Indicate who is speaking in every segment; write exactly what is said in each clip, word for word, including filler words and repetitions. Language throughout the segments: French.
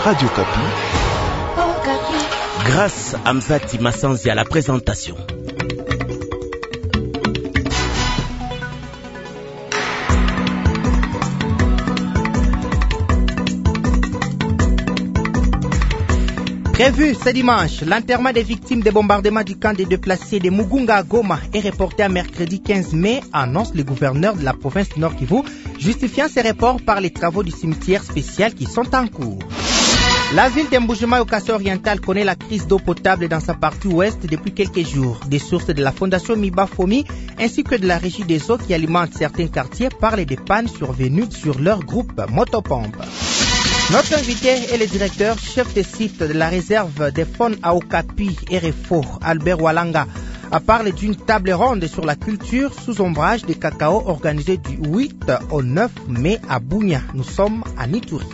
Speaker 1: Radio Kapi. Grâce à Mzati Massanzi à la présentation.
Speaker 2: Prévu ce dimanche, l'enterrement des victimes des bombardements du camp des déplacés de Mugunga à Goma est reporté à mercredi quinze mai, annonce le gouverneur de la province du Nord Kivu, justifiant ces reports par les travaux du cimetière spécial qui sont en cours. La ville d'Embujima au Kassai oriental connaît la crise d'eau potable dans sa partie ouest depuis quelques jours. Des sources de la fondation Miba Fomi ainsi que de la régie des eaux qui alimentent certains quartiers parlent des pannes survenues sur leur groupe motopompe. Notre invité est le directeur chef de site de la réserve des faunes à Okapi R F O, Albert Walanga, à parler d'une table ronde sur la culture sous ombrage de cacao organisée du huit au neuf mai à Bunia. Nous sommes à Nituri.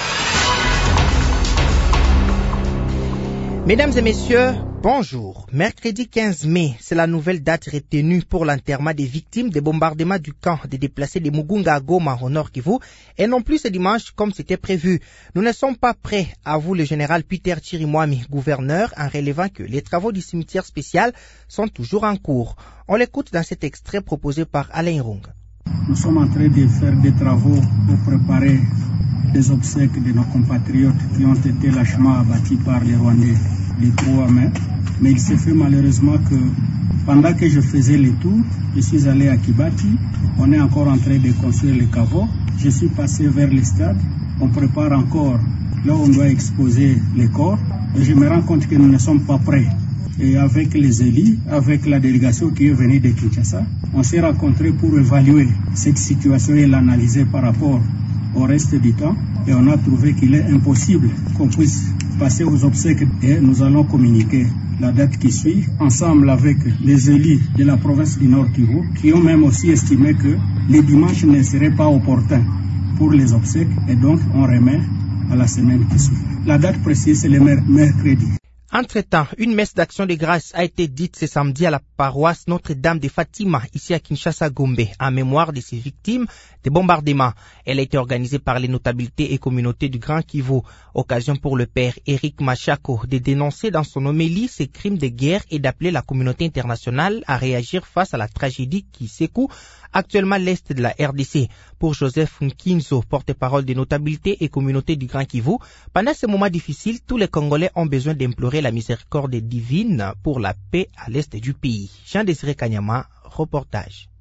Speaker 2: Mesdames et messieurs, bonjour. Mercredi quinze mai, c'est la nouvelle date retenue pour l'enterrement des victimes des bombardements du camp des déplacés de Mugunga à Goma au Nord Kivu, et non plus ce dimanche comme c'était prévu. Nous ne sommes pas prêts, avoue le général Peter Chirimwami, gouverneur, en relevant que les travaux du cimetière spécial sont toujours en cours. On l'écoute dans cet extrait proposé par Alain Rung.
Speaker 3: Nous sommes en train de faire des travaux pour préparer les obsèques de nos compatriotes qui ont été lâchement abattus par les Rwandais le trois mai. Mais il s'est fait malheureusement que pendant que je faisais le tour, je suis allé à Kibati, on est encore en train de construire les caveaux. Je suis passé vers le stade, on prépare encore là où on doit exposer les corps. Et je me rends compte que nous ne sommes pas prêts. Et avec les élus, avec la délégation qui est venue de Kinshasa, on s'est rencontrés pour évaluer cette situation et l'analyser par rapport au reste du temps, et on a trouvé qu'il est impossible qu'on puisse passer aux obsèques, et nous allons communiquer la date qui suit ensemble avec les élus de la province du Nord Kivu qui ont même aussi estimé que les dimanches ne seraient pas opportuns pour les obsèques, et donc on remet à la semaine qui suit. La date précise c'est le mercredi.
Speaker 2: Entre-temps, une messe d'action de grâce a été dite ce samedi à la paroisse Notre-Dame de Fatima, ici à Kinshasa-Gombe, en mémoire de ces victimes des bombardements. Elle a été organisée par les notabilités et communautés du Grand Kivu. Occasion pour le père Eric Machako de dénoncer dans son homélie ces crimes de guerre et d'appeler la communauté internationale à réagir face à la tragédie qui secoue actuellement l'Est de la R D C. Pour Joseph Nkinzo, porte-parole des notabilités et communautés du Grand Kivu, pendant ces moments difficiles, tous les Congolais ont besoin d'implorer la miséricorde divine pour la paix à l'Est du pays. Jean-Désiré Kanyama, reportage.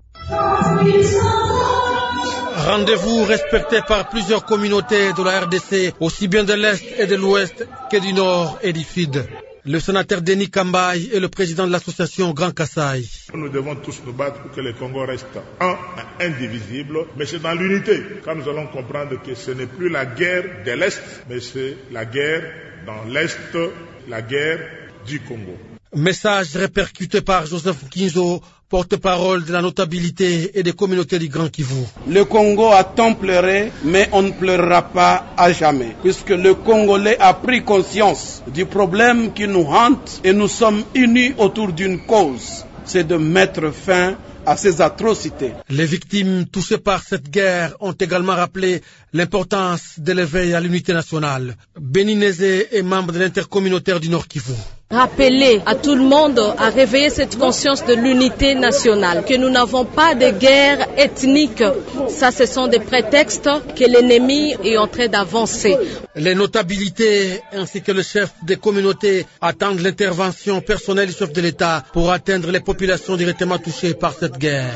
Speaker 4: Rendez-vous respecté par plusieurs communautés de la R D C, aussi bien de l'Est et de l'Ouest que du Nord et du Sud. Le sénateur Denis Kambaï est le président de l'association Grand Kassai.
Speaker 5: Nous devons tous nous battre pour que le Congo reste un, indivisible, mais c'est dans l'unité. Quand nous allons comprendre que ce n'est plus la guerre de l'Est, mais c'est la guerre dans l'Est, la guerre du Congo.
Speaker 4: Message répercuté par Joseph Nkinzo, porte-parole de la notabilité et des communautés du Grand Kivu.
Speaker 6: Le Congo a tant pleuré, mais on ne pleurera pas à jamais, puisque le Congolais a pris conscience du problème qui nous hante et nous sommes unis autour d'une cause, c'est de mettre fin à ces atrocités.
Speaker 4: Les victimes touchées par cette guerre ont également rappelé l'importance de l'éveil à l'unité nationale. Béni Nézé est membre de l'intercommunautaire du Nord Kivu.
Speaker 7: Rappeler à tout le monde à réveiller cette conscience de l'unité nationale, que nous n'avons pas de guerre ethnique. Ça, ce sont des prétextes que l'ennemi est en train d'avancer.
Speaker 4: Les notabilités ainsi que le chef des communautés attendent l'intervention personnelle du chef de l'État pour atteindre les populations directement touchées par cette guerre.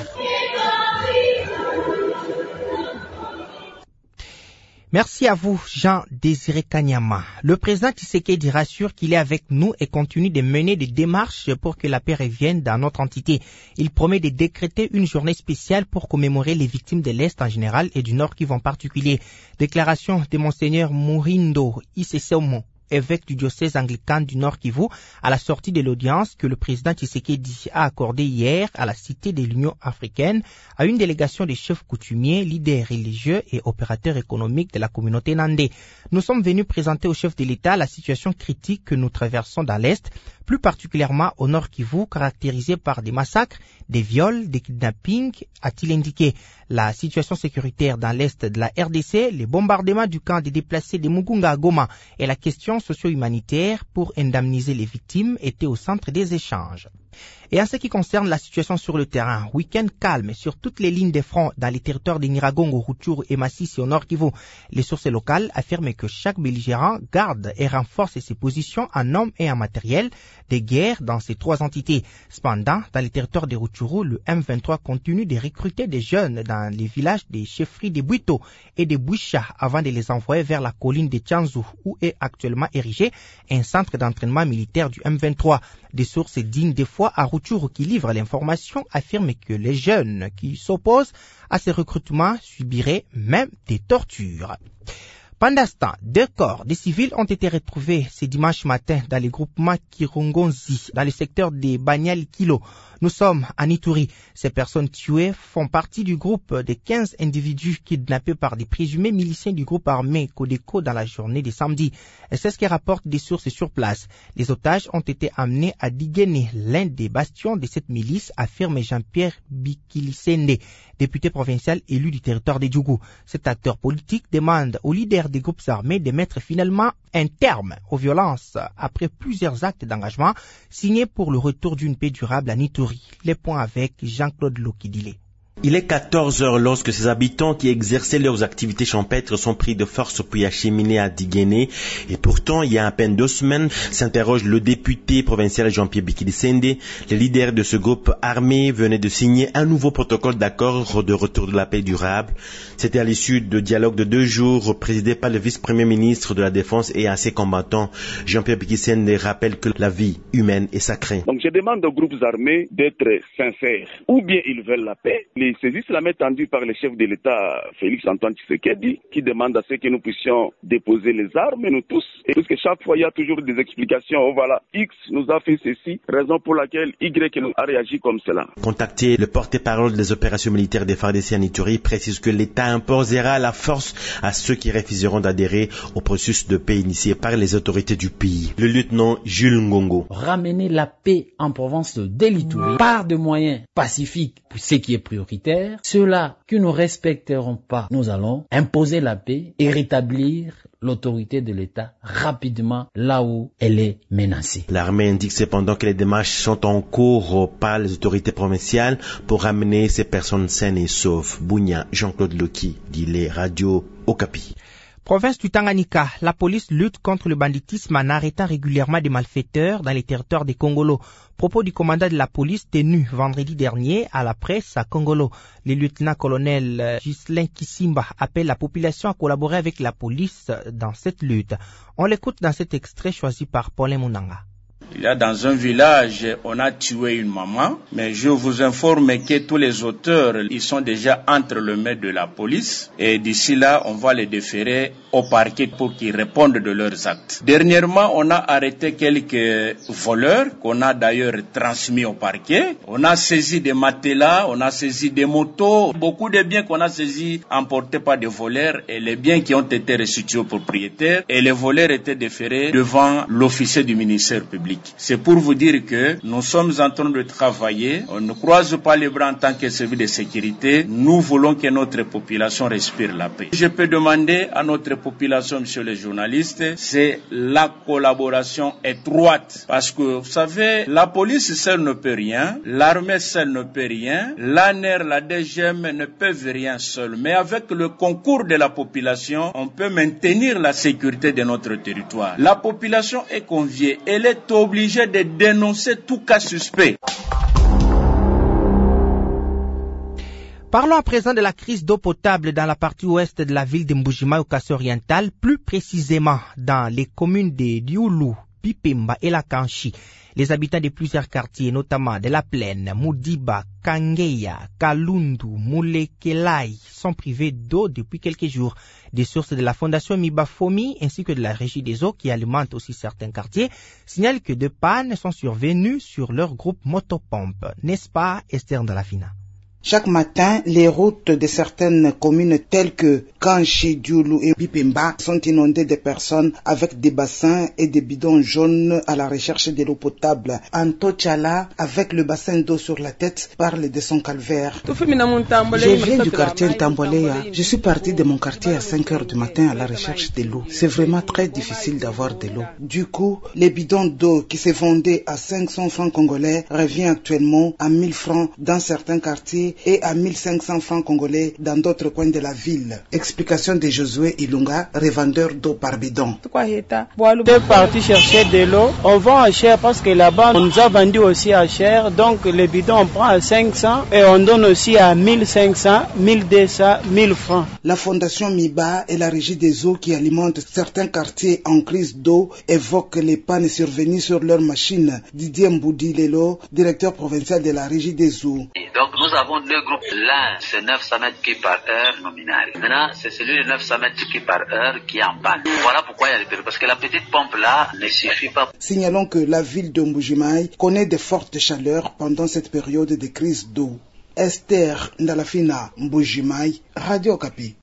Speaker 2: Merci à vous, Jean-Désiré Kanyama. Le président Tshisekedi rassure qu'il est avec nous et continue de mener des démarches pour que la paix revienne dans notre entité. Il promet de décréter une journée spéciale pour commémorer les victimes de l'Est en général et du Nord Kivu en particulier. Déclaration de Monseigneur Mourindo Iseseomo, évêque du diocèse anglican du Nord Kivu, à la sortie de l'audience que le président Tshisekedi a accordée hier à la Cité de l'Union africaine à une délégation des chefs coutumiers, leaders religieux et opérateurs économiques de la communauté Nandé. Nous sommes venus présenter au chef de l'État la situation critique que nous traversons dans l'Est, plus particulièrement au Nord Kivu, caractérisé par des massacres, des viols, des kidnappings, a-t-il indiqué. La situation sécuritaire dans l'Est de la R D C, les bombardements du camp des déplacés de Mugunga à Goma et la question socio-humanitaire pour indemniser les victimes étaient au centre des échanges. Et en ce qui concerne la situation sur le terrain, week-end calme sur toutes les lignes de front dans les territoires de Nyiragongo, Rutshuru et Masisi au Nord Kivu. Les sources locales affirment que chaque belligérant garde et renforce ses positions en hommes et en matériel de guerre dans ces trois entités. Cependant, dans les territoires de Rutshuru, le M vingt-trois continue de recruter des jeunes dans les villages des chefferies de Bwito et de Bwisha avant de les envoyer vers la colline de Tchanzu où est actuellement érigé un centre d'entraînement militaire du M vingt-trois. Des sources dignes des fois à Rutshuru qui livrent l'information affirment que les jeunes qui s'opposent à ces recrutements subiraient même des tortures. Pendant ce temps, deux corps de civils ont été retrouvés ce dimanche matin dans les groupements Kirongonzi, dans le secteur des Banyal Kilo. Nous sommes à Ituri. Ces personnes tuées font partie du groupe de quinze individus kidnappés par des présumés miliciens du groupe armé Codeco dans la journée de samedi. C'est ce que rapportent des sources sur place. Les otages ont été amenés à Digene, l'un des bastions de cette milice, affirme Jean-Pierre Bikilisende, député provincial élu du territoire de Djougou. Cet acteur politique demande aux leaders des groupes armés de mettre finalement un terme aux violences après plusieurs actes d'engagement signés pour le retour d'une paix durable à Ituri. Les points avec Jean-Claude Lokidile.
Speaker 1: Il est quatorze heures lorsque ces habitants qui exerçaient leurs activités champêtres sont pris de force puis acheminés à Digene. Et pourtant, il y a à peine deux semaines, s'interroge le député provincial Jean-Pierre Bikilisende. Le leader de ce groupe armé venait de signer un nouveau protocole d'accord de retour de la paix durable. C'était à l'issue de dialogue de deux jours présidé par le vice-premier ministre de la Défense et à ses combattants. Jean-Pierre Bikilisende rappelle que la vie humaine est sacrée.
Speaker 8: Donc je demande aux groupes armés d'être sincères. Ou bien ils veulent la paix. Les saisissent la main tendue par le chef de l'État, Félix Antoine Tshisekedi, qui demande à ce que nous puissions déposer les armes, nous tous. Et parce que chaque fois, il y a toujours des explications. Oh voilà, X nous a fait ceci, raison pour laquelle Y a réagi comme cela.
Speaker 1: Contacté, le porte-parole des opérations militaires des F A R D C en Ituri précise que l'État imposera la force à ceux qui refuseront d'adhérer au processus de paix initié par les autorités du pays. Le lieutenant Jules Ngongo.
Speaker 9: Ramener la paix en province de l'Ituri par des moyens pacifiques, pour ce qui est prioritaire. Ceux-là qui ne respecteront pas, nous allons imposer la paix et rétablir l'autorité de l'État rapidement là où elle est menacée.
Speaker 1: L'armée indique cependant que les démarches sont en cours par les autorités provinciales pour ramener ces personnes saines et sauves. Bounia, Jean-Claude Loki, dit les radios Okapi.
Speaker 2: Province du Tanganyika, la police lutte contre le banditisme en arrêtant régulièrement des malfaiteurs dans les territoires des Congolo. Propos du commandant de la police tenu vendredi dernier à la presse à Congolo. Le lieutenant-colonel Ghislain Kisimba appelle la population à collaborer avec la police dans cette lutte. On l'écoute dans cet extrait choisi par Paulin Munanga.
Speaker 10: Il y a dans un village, on a tué une maman, mais je vous informe que tous les auteurs, ils sont déjà entre les mains de la police et d'ici là, on va les déférer au parquet pour qu'ils répondent de leurs actes. Dernièrement, on a arrêté quelques voleurs qu'on a d'ailleurs transmis au parquet. On a saisi des matelas, on a saisi des motos, beaucoup de biens qu'on a saisis emportés par des voleurs et les biens qui ont été restitués aux propriétaires et les voleurs étaient déférés devant l'officier du ministère public. C'est pour vous dire que nous sommes en train de travailler, on ne croise pas les bras en tant que service de sécurité, nous voulons que notre population respire la paix. Je peux demander à notre population, monsieur les journalistes, c'est la collaboration étroite, parce que vous savez, la police seule ne peut rien, l'armée seule ne peut rien, l'A N R, la D G M ne peuvent rien seul, mais avec le concours de la population, on peut maintenir la sécurité de notre territoire. La population est conviée, elle est obligée de dénoncer tout cas suspect.
Speaker 2: Parlons à présent de la crise d'eau potable dans la partie ouest de la ville de Mbujima au Kassai oriental, plus précisément dans les communes de Dioulou, Pipemba et Lakanchi. Les habitants de plusieurs quartiers, notamment de la Plaine, Moudiba, Kangeya, Kalundu, Moulekelai, sont privés d'eau depuis quelques jours. Des sources de la fondation Mibafomi ainsi que de la régie des eaux qui alimente aussi certains quartiers signalent que deux pannes sont survenues sur leur groupe motopompe. N'est-ce pas, Esther Ndalafina?
Speaker 11: Chaque matin, les routes de certaines communes telles que Kanchi, Dioulou et Bipemba sont inondées de personnes avec des bassins et des bidons jaunes à la recherche de l'eau potable. Antochala, avec le bassin d'eau sur la tête, parle de son calvaire. Je viens du quartier Ntamboleya. Je suis parti de mon quartier à cinq heures du matin à la recherche de l'eau. C'est vraiment très difficile d'avoir de l'eau. Du coup, les bidons d'eau qui se vendaient à cinq cents francs congolais reviennent actuellement à mille francs dans certains quartiers et à mille cinq cents francs congolais dans d'autres coins de la ville. Explication de Josué Ilunga, revendeur d'eau par bidon.
Speaker 12: Deux parties chercher de l'eau, on vend à cher parce que là-bas, on nous a vendu aussi à cher. Donc les bidons, on prend à cinq cents et on donne aussi à mille cinq cents, mille deux cents, mille francs.
Speaker 11: La fondation Miba et la régie des eaux qui alimente certains quartiers en crise d'eau évoquent les pannes survenues sur leurs machines. Didier Mboudi Lelo, directeur provincial de la régie des eaux.
Speaker 13: Donc nous avons deux groupes. L'un, c'est neuf cents mètres cubes par heure nominal. Maintenant, c'est celui de neuf cents mètres cubes par heure qui est en panne. Voilà pourquoi il y a des périodes. Parce que la petite pompe là ne suffit pas.
Speaker 11: Signalons que la ville de Mbujimaï connaît de fortes chaleurs pendant cette période de crise d'eau. Esther Ndalafina, Mbujimaï, Radio Okapi.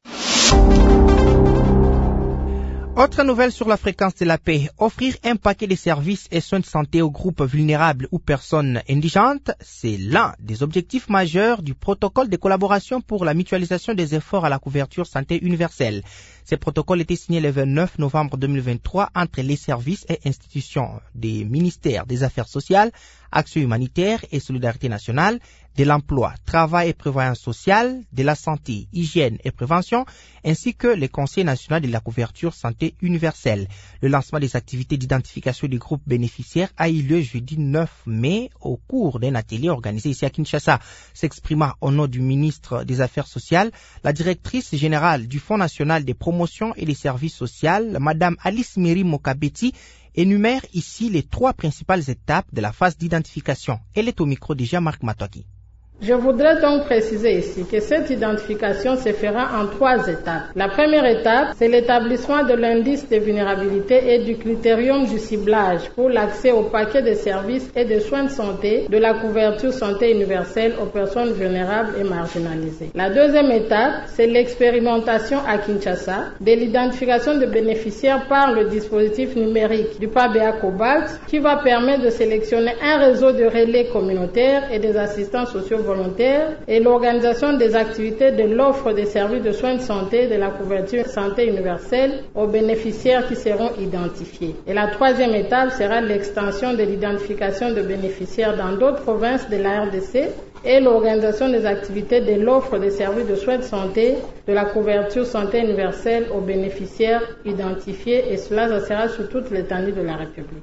Speaker 2: Autre nouvelle sur la fréquence de la paix. Offrir un paquet de services et soins de santé aux groupes vulnérables ou personnes indigentes, c'est l'un des objectifs majeurs du protocole de collaboration pour la mutualisation des efforts à la couverture santé universelle. Ce protocole était signé le vingt-neuf novembre deux mille vingt-trois entre les services et institutions des ministères des Affaires sociales, Action humanitaire et Solidarité nationale, de l'emploi, travail et prévoyance sociale, de la santé, hygiène et prévention, ainsi que le Conseil national de la couverture santé universelle. Le lancement des activités d'identification des groupes bénéficiaires a eu lieu jeudi neuf mai au cours d'un atelier organisé ici à Kinshasa. S'exprimant au nom du ministre des Affaires sociales, la directrice générale du Fonds national des promotions et des services sociaux, Madame Alice Miri Mokabeti, énumère ici les trois principales étapes de la phase d'identification. Elle est au micro de Jean-Marc Matoaki.
Speaker 14: Je voudrais donc préciser ici que cette identification se fera en trois étapes. La première étape, c'est l'établissement de l'indice de vulnérabilité et du critérium du ciblage pour l'accès au paquet de services et de soins de santé de la couverture santé universelle aux personnes vulnérables et marginalisées. La deuxième étape, c'est l'expérimentation à Kinshasa de l'identification de bénéficiaires par le dispositif numérique du P A B A Cobalt qui va permettre de sélectionner un réseau de relais communautaires et des assistants sociaux volontaires et l'organisation des activités de l'offre des services de soins de santé de la couverture santé universelle aux bénéficiaires qui seront identifiés. Et la troisième étape sera l'extension de l'identification de bénéficiaires dans d'autres provinces de la R D C et l'organisation des activités de l'offre des services de soins de santé de la couverture santé universelle aux bénéficiaires identifiés, et cela ça sera sur toute l'étendue de la République.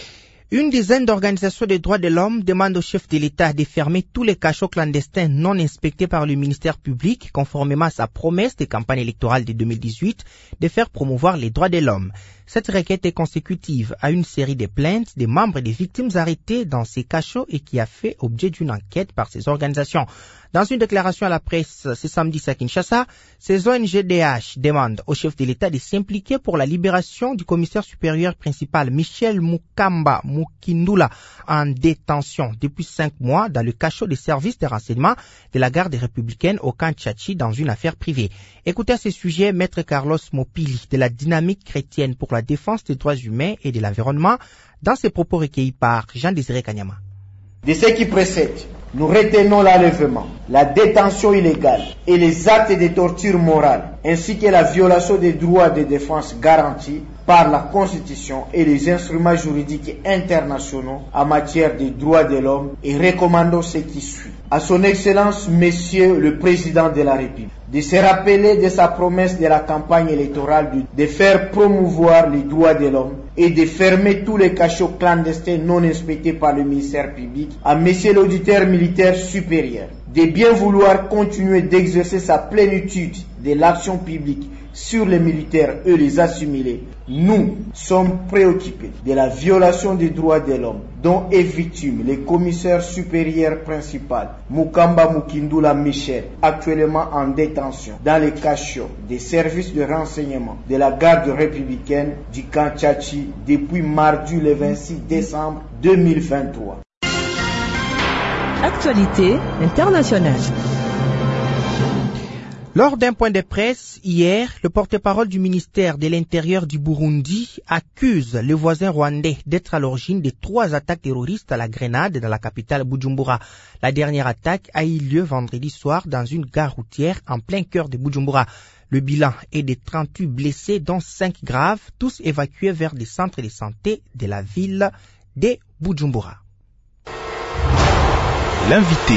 Speaker 2: Une dizaine d'organisations des droits de l'homme demandent au chef de l'État de fermer tous les cachots clandestins non inspectés par le ministère public, conformément à sa promesse de campagne électorale de deux mille dix-huit de faire promouvoir les droits de l'homme. Cette requête est consécutive à une série de plaintes des membres et des victimes arrêtés dans ces cachots et qui a fait objet d'une enquête par ces organisations. Dans une déclaration à la presse ce samedi à Kinshasa, ces O N G D H demandent au chef de l'État de s'impliquer pour la libération du commissaire supérieur principal Michel Mukamba Mukindula en détention depuis cinq mois dans le cachot des services de renseignement de la garde républicaine au camp Tchachi dans une affaire privée. Écoutez à ce sujet Maître Carlos Mopili de la Dynamique chrétienne pour la défense des droits humains et de l'environnement dans ses propos recueillis par Jean-Désiré Kanyama.
Speaker 15: De ce qui précède, nous retenons l'enlèvement, la détention illégale et les actes de torture morale, ainsi que la violation des droits de défense garantis par la Constitution et les instruments juridiques internationaux en matière des droits de l'homme, et recommandons ce qui suit. À son Excellence, Monsieur le Président de la République, de se rappeler de sa promesse de la campagne électorale de faire promouvoir les droits de l'homme et de fermer tous les cachots clandestins non inspectés par le ministère public, à Monsieur l'auditeur militaire supérieur de bien vouloir continuer d'exercer sa plénitude de l'action publique sur les militaires et les assimilés. Nous sommes préoccupés de la violation des droits de l'homme dont est victime le commissaire supérieur principal Mukamba Mukindula Michel, actuellement en détention dans les cachots des services de renseignement de la garde républicaine du camp Tchachi depuis mardi le vingt-six décembre deux mille vingt-trois.
Speaker 16: Actualité internationale.
Speaker 2: Lors d'un point de presse, hier, le porte-parole du ministère de l'Intérieur du Burundi accuse le voisin rwandais d'être à l'origine de trois attaques terroristes à la grenade dans la capitale Bujumbura. La dernière attaque a eu lieu vendredi soir dans une gare routière en plein cœur de Bujumbura. Le bilan est de trente-huit blessés, dont cinq graves, tous évacués vers des centres de santé de la ville de Bujumbura.
Speaker 16: L'invité.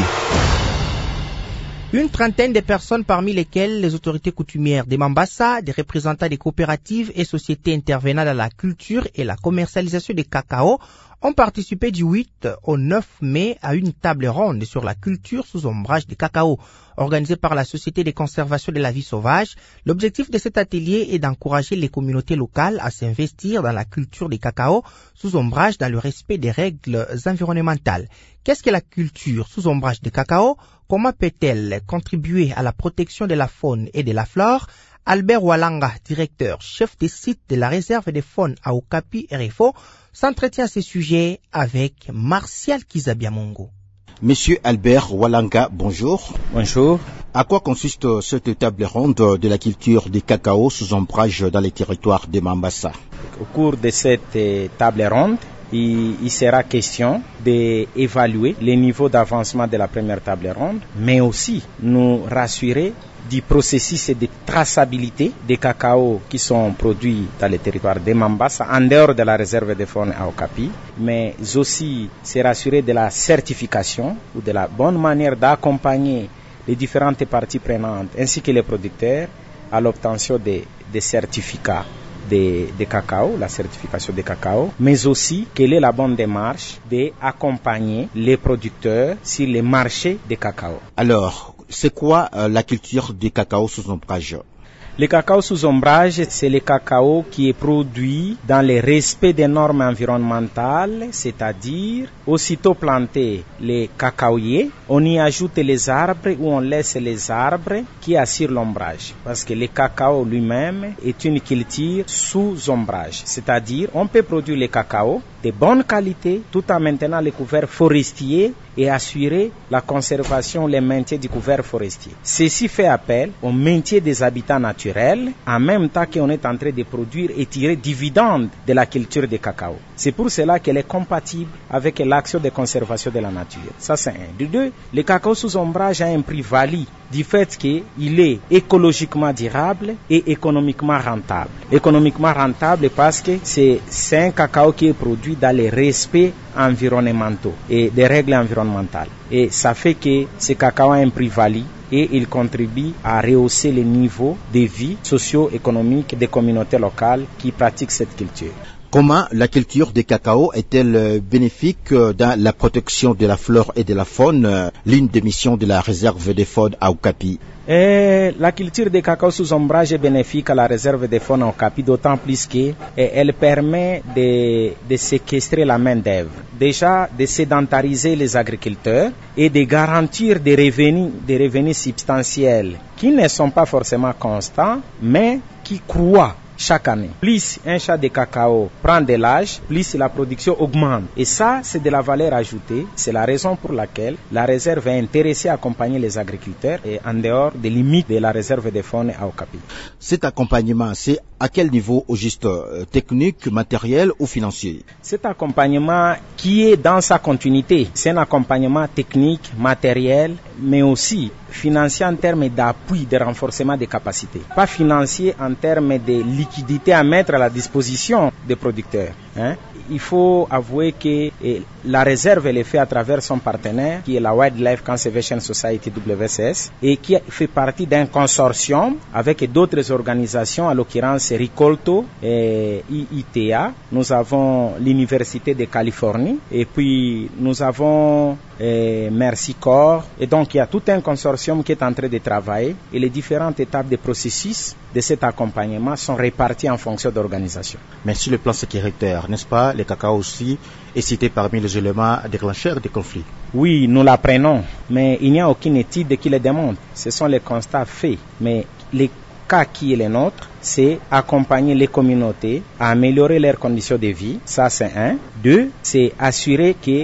Speaker 2: Une trentaine de personnes, parmi lesquelles les autorités coutumières de Mambasa, des représentants des coopératives et sociétés intervenant dans la culture et la commercialisation des cacao, ont participé du huit au neuf mai à une table ronde sur la culture sous ombrage des cacao. Organisée par la Société de conservation de la vie sauvage, l'objectif de cet atelier est d'encourager les communautés locales à s'investir dans la culture des cacao sous ombrage dans le respect des règles environnementales. Qu'est-ce que la culture sous ombrage des cacao? Comment peut-elle contribuer à la protection de la faune et de la flore? Albert Walanga, directeur, chef des sites de la réserve des faunes à Okapi R F O, s'entretient à ce sujet avec Martial Kizabiamongo.
Speaker 16: Monsieur Albert Walanga, bonjour.
Speaker 17: Bonjour.
Speaker 16: À quoi consiste cette table ronde de la culture des cacao sous ombrage dans les territoires de Mambasa?
Speaker 17: Au cours de cette table ronde, il, il sera question d'évaluer les niveaux d'avancement de la première table ronde, mais aussi nous rassurer du processus de traçabilité des cacao qui sont produits dans les territoires de Mambasa, en dehors de la réserve de faune à Okapi, mais aussi se rassurer de la certification ou de la bonne manière d'accompagner les différentes parties prenantes ainsi que les producteurs à l'obtention des, des certificats de, de cacao, la certification de cacao, mais aussi quelle est la bonne démarche d'accompagner les producteurs sur les marchés de cacao.
Speaker 16: Alors, c'est quoi euh, la culture du cacao sous ombrage?
Speaker 17: Le cacao sous ombrage, c'est le cacao qui est produit dans le respect des normes environnementales, c'est-à-dire, aussitôt planté les cacaoyers, on y ajoute les arbres ou on laisse les arbres qui assurent l'ombrage. Parce que le cacao lui-même est une culture sous ombrage, c'est-à-dire, on peut produire le cacao de bonne qualité tout en maintenant les couverts forestiers et assurer la conservation, le maintien du couvert forestier. Ceci fait appel au maintien des habitats naturels, en même temps qu'on est en train de produire et tirer dividendes de la culture de cacao. C'est pour cela qu'elle est compatible avec l'action de conservation de la nature. Ça, c'est un. De deux, le cacao sous ombrage a un prix valide du fait qu'il est écologiquement durable et économiquement rentable. Économiquement rentable parce que c'est, c'est un cacao qui est produit dans les respects environnementaux et des règles environnementales. Et ça fait que ce cacao a un prix valide et il contribue à rehausser les niveaux de vie socio-économique des communautés locales qui pratiquent cette culture.
Speaker 16: Comment la culture des cacao est-elle bénéfique dans la protection de la flore et de la faune, l'une des missions de la réserve des faunes à Okapi?
Speaker 17: Et la culture des cacao sous ombrage est bénéfique à la réserve des faunes à Okapi, d'autant plus qu'elle permet de, de séquestrer la main-d'œuvre. Déjà, de sédentariser les agriculteurs et de garantir des revenus, des revenus substantiels qui ne sont pas forcément constants, mais qui croient chaque année. Plus un champ de cacao prend de l'âge, plus la production augmente. Et ça, c'est de la valeur ajoutée. C'est la raison pour laquelle la réserve est intéressée à accompagner les agriculteurs et en dehors des limites de la réserve des faunes à Okapi.
Speaker 16: Cet accompagnement, c'est à quel niveau, au juste euh, technique, matériel ou financier?
Speaker 17: Cet accompagnement qui est dans sa continuité, c'est un accompagnement technique, matériel, mais aussi financier en termes d'appui, de renforcement des capacités. Pas financier en termes de liquidité à mettre à la disposition des producteurs. Hein? Il faut avouer que eh, la réserve elle est faite à travers son partenaire qui est la Wildlife Conservation Society W C S et qui fait partie d'un consortium avec d'autres organisations, à l'occurrence Ricolto et I I T A. Nous avons l'Université de Californie et puis nous avons eh, Mercy Corps et donc il y a tout un consortium qui est en train de travailler et les différentes étapes de processus de cet accompagnement sont réparties en fonction d'organisation.
Speaker 16: Mais sur le plan sécuritaire, n'est-ce pas, le cacao aussi est cité parmi les éléments déclencheurs des conflits?
Speaker 17: Oui, nous l'apprenons, mais il n'y a aucune étude qui le démontre. Ce sont les constats faits. Mais les cas qui est le nôtre, c'est accompagner les communautés à améliorer leurs conditions de vie. Ça, c'est un. Deux, c'est assurer que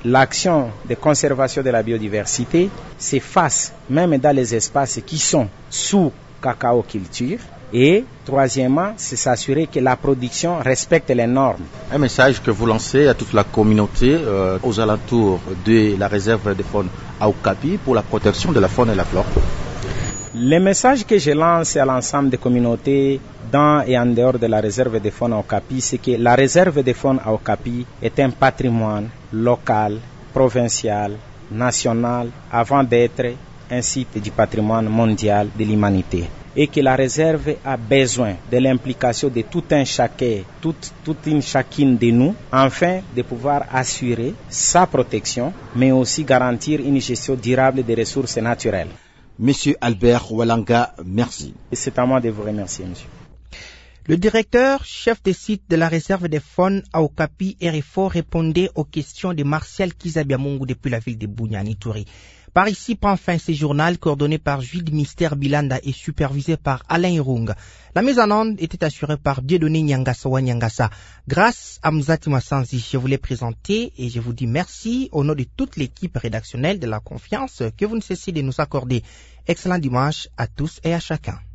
Speaker 17: l'action de conservation de la biodiversité s'efface même dans les espaces qui sont sous cacao culture. Et troisièmement, c'est s'assurer que la production respecte les normes.
Speaker 16: Un message que vous lancez à toute la communauté euh, aux alentours de la réserve de faune à Okapi pour la protection de la faune et la flore.
Speaker 17: Le message que je lance à l'ensemble des communautés dans et en dehors de la réserve de faune à Okapi, c'est que la réserve de faune à Okapi est un patrimoine local, provincial, national, avant d'être un site du patrimoine mondial de l'humanité. Et que la réserve a besoin de l'implication de tout un chacun, toute, toute une chacune de nous, afin de pouvoir assurer sa protection, mais aussi garantir une gestion durable des ressources naturelles.
Speaker 16: Monsieur Albert Walanga, merci.
Speaker 17: Et c'est à moi de vous remercier, monsieur.
Speaker 2: Le directeur, chef de site de la réserve des faunes à Okapi, R F O, répondait aux questions de Martial Kizabiamungu depuis la ville de Bunyani-Touri. Par ici prend fin ce journal coordonné par Jules Mister Bilanda et supervisé par Alain Irung. La mise en onde était assurée par Dieudonné Nyangasa wa Nyangasa. Grâce à Mzati Massanzi, je vous l'ai présenté et je vous dis merci au nom de toute l'équipe rédactionnelle de la confiance que vous ne cessez de nous accorder. Excellent dimanche à tous et à chacun.